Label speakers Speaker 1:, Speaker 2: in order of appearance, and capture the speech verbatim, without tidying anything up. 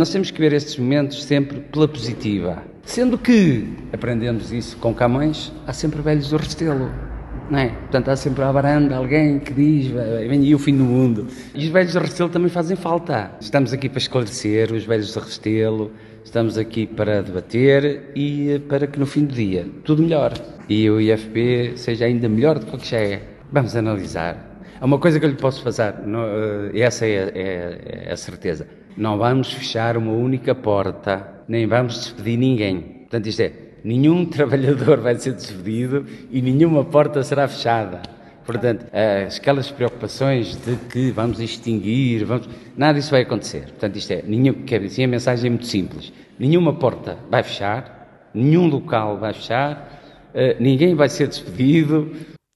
Speaker 1: Nós temos que ver estes momentos sempre pela positiva. Sendo que aprendemos isso com Camões, há sempre velhos do Restelo, não é? Portanto, há sempre à varanda alguém que diz, vem aí o fim do mundo. E os velhos do Restelo também fazem falta. Estamos aqui para esclarecer os velhos do Restelo, estamos aqui para debater e para que no fim do dia tudo melhore. E o I F P seja ainda melhor do que o que já é. Vamos analisar. Há uma coisa que eu lhe posso fazer, não, essa é, é, é a certeza. Não vamos fechar uma única porta, nem vamos despedir ninguém. Portanto, isto é, nenhum trabalhador vai ser despedido e nenhuma porta será fechada. Portanto, as, aquelas preocupações de que vamos extinguir, vamos, nada disso vai acontecer. Portanto, isto é, nenhum, quer dizer, a mensagem é muito simples. Nenhuma porta vai fechar, nenhum local vai fechar, uh, ninguém vai ser despedido.